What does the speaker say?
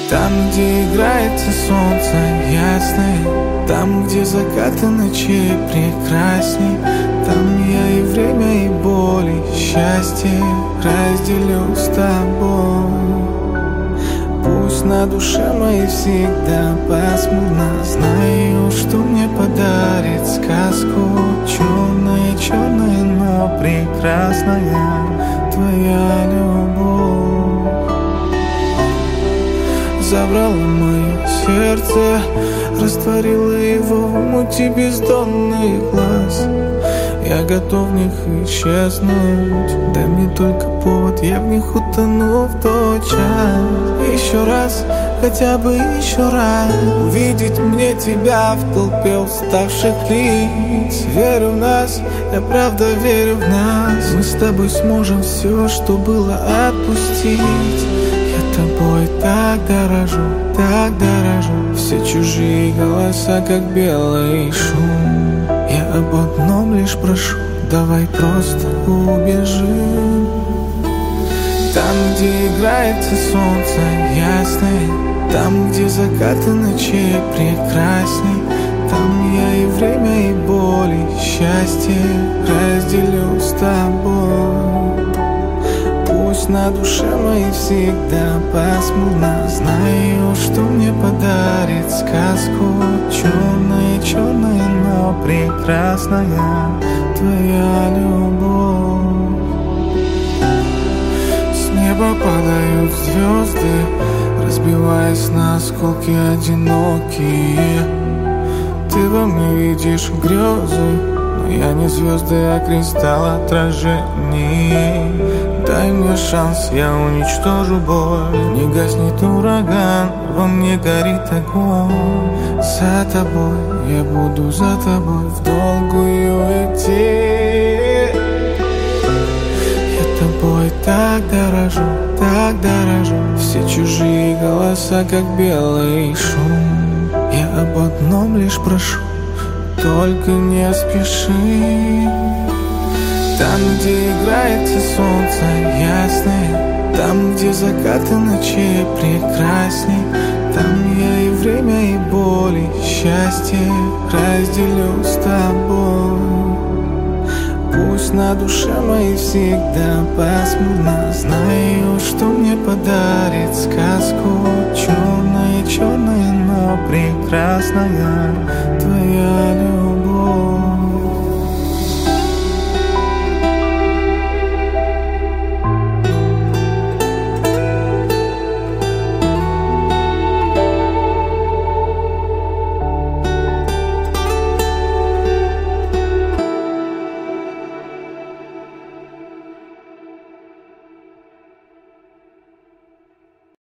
Там, где играется солнце ясное, там, где закаты ночей прекрасней, там я и время, и боль, и счастье разделю с тобой. Пусть на душе моей всегда пасмурно, знаю, что мне подарит сказку. Черная, черная, но прекрасная твоя любовь. Забрала мое сердце, растворила его в мути бездонных глаз. Я готов в них исчезнуть, дай мне только повод, я в них утону в тот час. Еще раз, хотя бы еще раз увидеть мне тебя в толпе уставших лиц. Верю в нас, я правда верю в нас. Мы с тобой сможем все, что было, отпустить. Я тобой так дорожу. Все чужие голоса, как белый шум. Я об одном лишь прошу, давай просто убежим. Там, где играется солнце ясное, там, где закаты ночей прекрасней, там я и время, и боль, и счастье разделю с тобой. Пусть на душе моей всегда пасмурно, знаю, что мне подарит сказку. Черная, черная, но прекрасная твоя любовь. С неба падают звезды, разбиваясь на осколки одинокие. Ты во мне видишь грезы, но я не звезды, а кристалл отражений. Дай мне шанс, я уничтожу боль. Не гаснет ураган, во мне горит огонь. За тобой, я буду за тобой в долгую идти. Я тобой так дорожу. Все чужие голоса, как белый шум. Я об одном лишь прошу, только не спеши. Там, где играется солнце ясное, там, где закаты ночей прекрасней, там я и время, и боль, и счастье разделю с тобой. Пусть на душе моей всегда пасмурно, знаю, что мне подарит сказку. Черная, черная, но прекрасная твоя любовь.